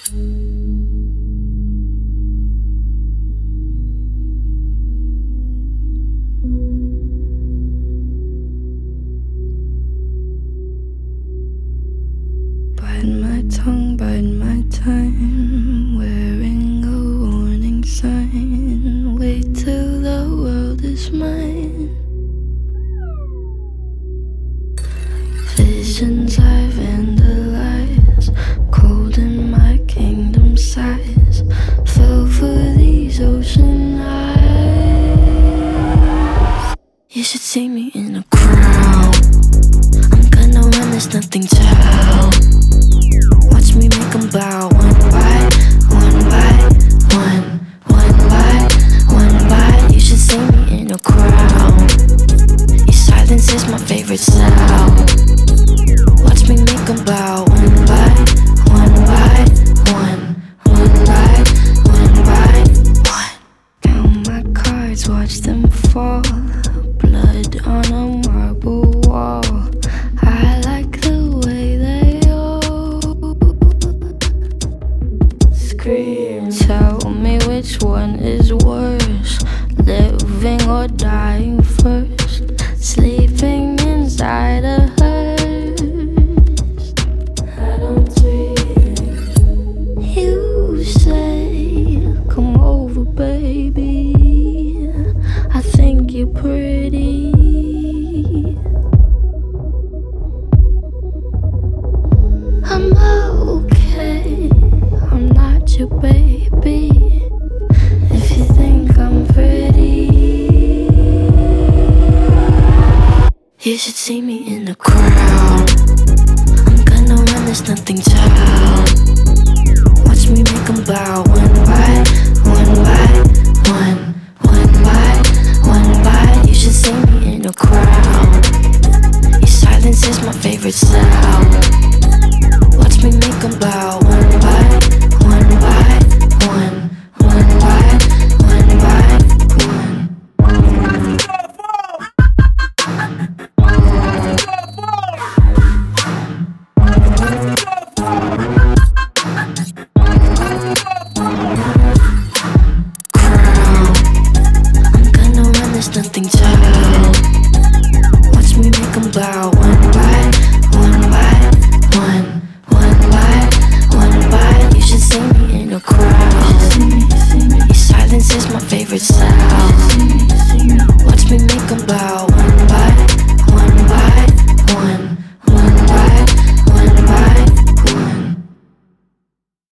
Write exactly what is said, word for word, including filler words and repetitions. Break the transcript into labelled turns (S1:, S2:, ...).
S1: Bite my tongue, bite my time, wearing a warning sign. Wait till the world is mine. Visions I vandalize, cold in my kingdom size. Fell for these ocean eyes. You should see me in a crowd. I'm gonna run, there's nothing to help. Watch me make them bow, one by one by one, one by one by. You should see me in a crowd. Your silence is my favorite sound. Watch me make them bow, one by one by one, one by one by one. Count my cards, watch them fall. Blood on a marble wall. I like the way they all scream. Tell me which one is worse, living or dying first. Sleeping inside a hearse. I don't dream. You say, come over, baby. I think you're pretty. I'm okay, I'm not your baby. If you think I'm pretty, you should see me in the crowd. I'm gonna run, there's nothing to hide.